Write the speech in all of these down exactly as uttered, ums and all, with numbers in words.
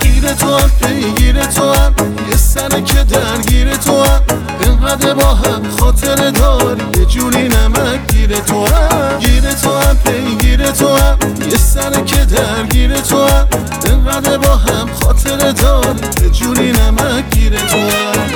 گیر تو هم پیگیر تو هم یه سره که درگیر تو هم اینقدر با هم خاطر داری یه جونی نمک گیر تو هم گیر تو هم پیگیر تو هم یه سره که درگیر تو هم اینقدر با هم خاطر داری یه جونی نمک گیر تو هم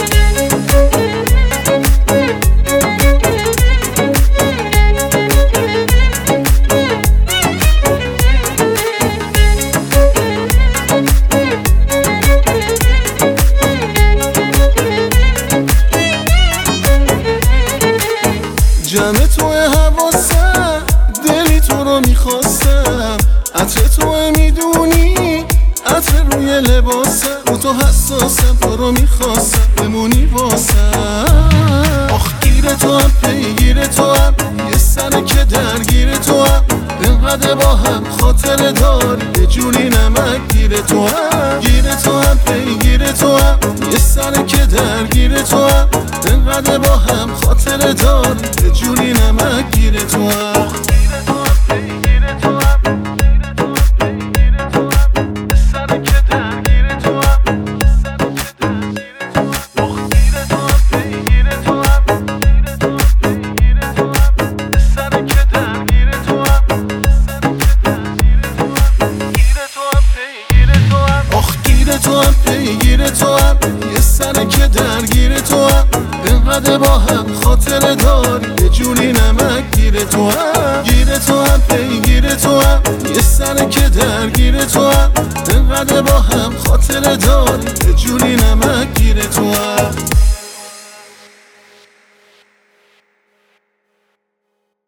جمع توی حواسم دلی تو رو میخواستم عطر توی میدونی عطر روی لباسم رو تو حساسم تو رو میخواستم بمونی واسم آخ گیر تو هم پیگیر تو هم یه سره که درگیر تو هم اینقدر با هم خاطر داری یه جونی نمک گیر تو هم گیر تو هم پیگیر تو هم یه سره که درگیر تو هم اینقدر با هم خاطر داری یه جونی نمک گیر تو هم تو هم پیگیر تو هم یه سره که درگیر تو هم اینقدر با هم خاطر داری یه جونی نمک گیر تو هم گیر تو هم پیگیر تو هم یه سره که درگیر تو هم اینقدر با هم خاطر داری یه جونی نمک